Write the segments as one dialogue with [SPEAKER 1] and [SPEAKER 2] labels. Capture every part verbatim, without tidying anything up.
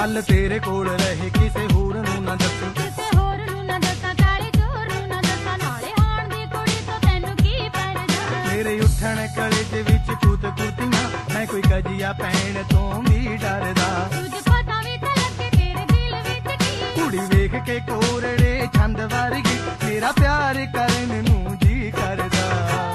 [SPEAKER 1] गल तेरे कोल रहे किसे होर नूं ना दसी,
[SPEAKER 2] किसे होर नूं ना दसां काले चोर नूं ना दसां नाले हाण दी कुड़ी तो तैनूं की पता।
[SPEAKER 1] मेरे उठण कलेजे विच कूत कूतियां मैं कोई कजिया पैण तों भी डरदा।
[SPEAKER 2] तुझ पता भी तां लगे तेरे दिल विच की
[SPEAKER 1] कुड़ी वेख के कोरड़े छंद वर्गी मेरा प्यार करन नूं जी करदा।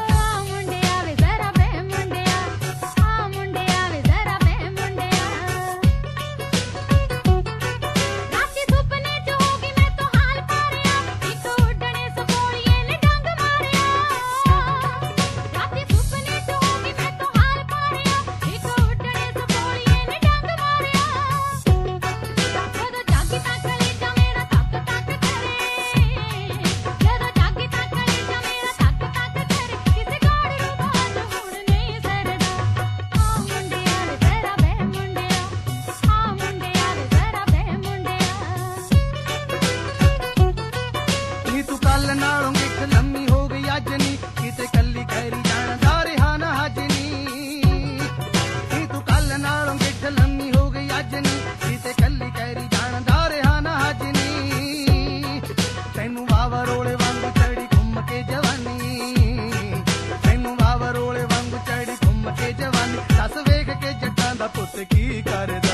[SPEAKER 1] नालों गिठ लम्मी हो गई अज नी किते कली खैरी जाना दारे हाँ ना हज नी। तू कल नालों गिठ लम्मी हो गई अज नी किते कली खैरी जाना दारे हाँ ना हज नी। तैनू वावा रोले वांग चढ़ी घुम के जवानी, तैनू वावा रोले वांग चढ़ी घुम के जवानी दस वेख के जट्टां दा पुत्त की करदा।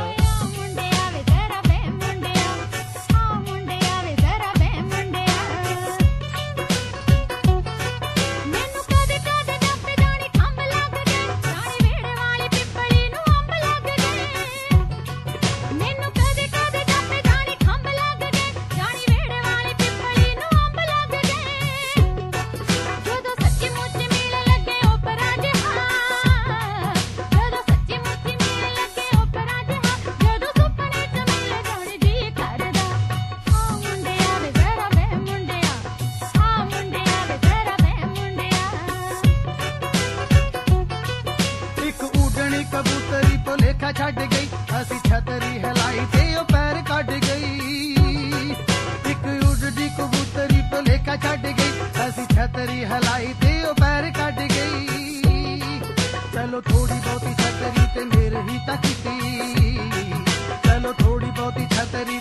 [SPEAKER 1] कबूतरी भुलेखा छड्ड गई असी छतरी हिलाई ते ओ पैर कढ गई। एक उड़दी कबूतरी भुलेखा छड्ड गई असी छतरी हिलाई ते ओ पैर कढ गई। चलो थोड़ी बहुती छतरी ते मेरे ही तक सी, चलो थोड़ी बहुती छतरी